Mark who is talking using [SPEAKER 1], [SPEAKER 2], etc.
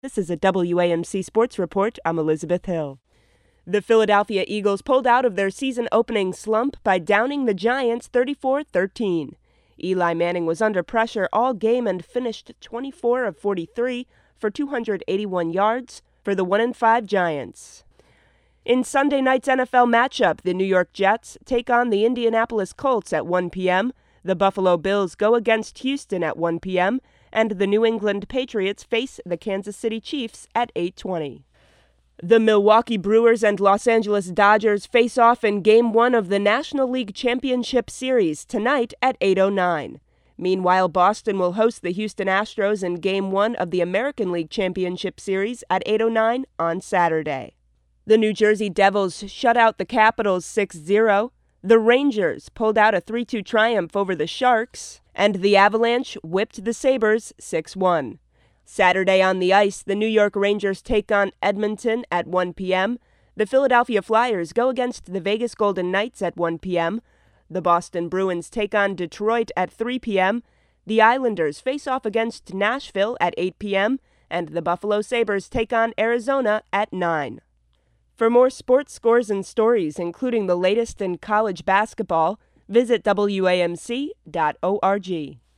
[SPEAKER 1] This is a WAMC Sports Report. I'm Elizabeth Hill. The Philadelphia Eagles pulled out of their season-opening slump by downing the Giants 34-13. Eli Manning was under pressure all game and finished 24 of 43 for 281 yards for the 1-5 Giants. In Sunday night's NFL matchup, the New York Jets take on the Indianapolis Colts at 1 p.m., the Buffalo Bills go against Houston at 1 p.m., and the New England Patriots face the Kansas City Chiefs at 8:20. The Milwaukee Brewers and Los Angeles Dodgers face off in Game 1 of the National League Championship Series tonight at 8:09. Meanwhile, Boston will host the Houston Astros in Game 1 of the American League Championship Series at 8:09 on Saturday. The New Jersey Devils shut out the Capitals 6-0. The Rangers pulled out a 3-2 triumph over the Sharks, and the Avalanche whipped the Sabres 6-1. Saturday on the ice, the New York Rangers take on Edmonton at 1 p.m. The Philadelphia Flyers go against the Vegas Golden Knights at 1 p.m. The Boston Bruins take on Detroit at 3 p.m. The Islanders face off against Nashville at 8 p.m. And the Buffalo Sabres take on Arizona at 9. For more sports scores and stories, including the latest in college basketball, visit WAMC.org.